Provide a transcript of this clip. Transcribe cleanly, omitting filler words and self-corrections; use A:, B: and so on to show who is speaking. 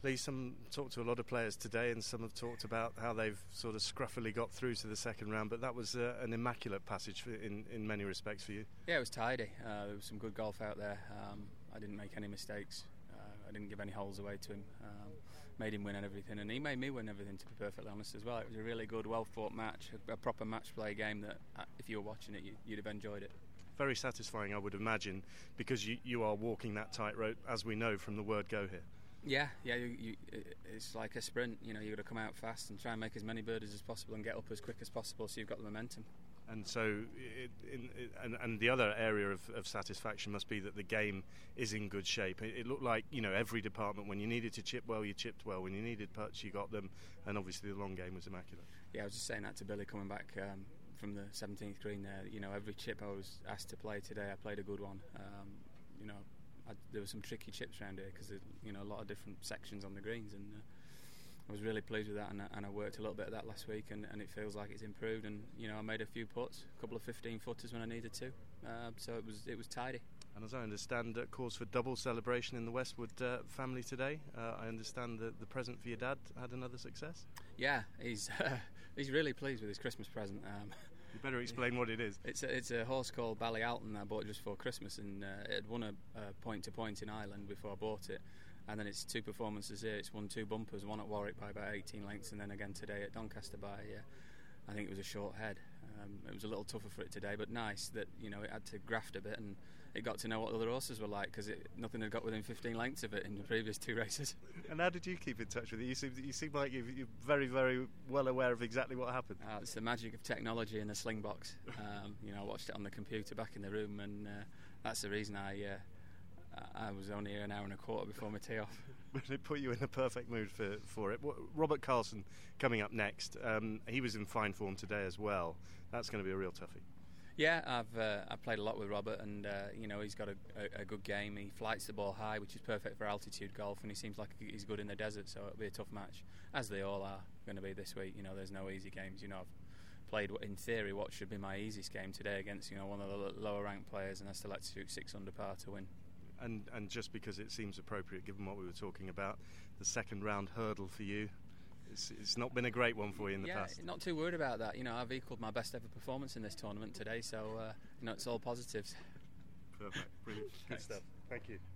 A: Lee, talked to a lot of players today, and some have talked about how they've sort of scruffily got through to the second round, but that was an immaculate passage in many respects for you.
B: Yeah, it was tidy. There was some good golf out there. I didn't make any mistakes. I didn't give any holes away to him. Made him win everything, and he made me win everything, to be perfectly honest as well. It was a really good, well-fought match, a proper match play game that if you were watching it, you'd have enjoyed it.
A: Very satisfying, I would imagine, because you are walking that tightrope, as we know from the word go here.
B: Yeah, it's like a sprint. You've got to come out fast and try and make as many birdies as possible and get up as quick as possible, so you've got the momentum.
A: And so, and the other area of satisfaction must be that the game is in good shape. It looked like, every department, when you needed to chip well, you chipped well. When you needed putts, you got them. And obviously the long game was immaculate. Yeah,
B: I was just saying that to Billy coming back from the 17th green there. Every chip I was asked to play today, I played a good one. There were some tricky chips around here because a lot of different sections on the greens, and I was really pleased with that, and I worked a little bit of that last week, and it feels like it's improved. And I made a few putts, a couple of 15-footers when I needed to, so it was tidy.
A: And as I understand, cause for double celebration in the Westwood family today. I understand that the present for your dad had another success.
B: Yeah, he's really pleased with his Christmas present.
A: You better explain what it is.
B: It's a horse called Ballyalton I bought just for Christmas, and it had won a point-to-point in Ireland before I bought it. And then it's 2 performances here. It's won 2 bumpers, one at Warwick by about 18 lengths, and then again today at Doncaster by, I think it was a short head. It was a little tougher for it today, but nice that it had to graft a bit, and it got to know what the other horses were like, because nothing had got within 15 lengths of it in the previous 2 races.
A: And how did you keep in touch with it? You seem like you're very, very well aware of exactly what happened.
B: It's the magic of technology in the sling box. I watched it on the computer back in the room, and that's the reason I was only here an hour and a quarter before my tee off.
A: But it put you in the perfect mood for it. Robert Carlson coming up next. He was in fine form today as well. That's going to be a real toughie.
B: Yeah, I've played a lot with Robert, and he's got a good game. He flights the ball high, which is perfect for altitude golf, and he seems like he's good in the desert. So it'll be a tough match, as they all are going to be this week. There's no easy games. I've played in theory what should be my easiest game today against one of the lower ranked players, and I still had to shoot 6 under par to win.
A: And just because it seems appropriate, given what we were talking about, the second round hurdle for you, it's not been a great one for you in the past.
B: Yeah, not too worried about that. I've equalled my best ever performance in this tournament today, so it's all positives.
A: Perfect, brilliant, good stuff. Thank you.